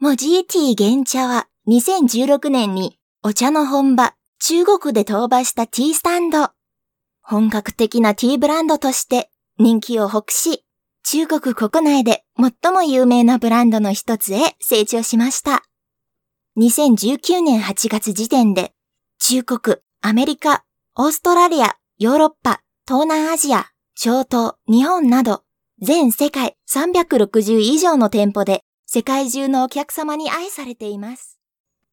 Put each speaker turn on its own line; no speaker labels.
モジーティー原茶は2016年にお茶の本場中国で登場したティースタンド。本格的なティーブランドとして人気を博し、中国国内で最も有名なブランドの一つへ成長しました。2019年8月時点で中国、アメリカ、オーストラリア、ヨーロッパ、東南アジア、中東、日本など全世界360以上の店舗で世界中のお客様に愛されています。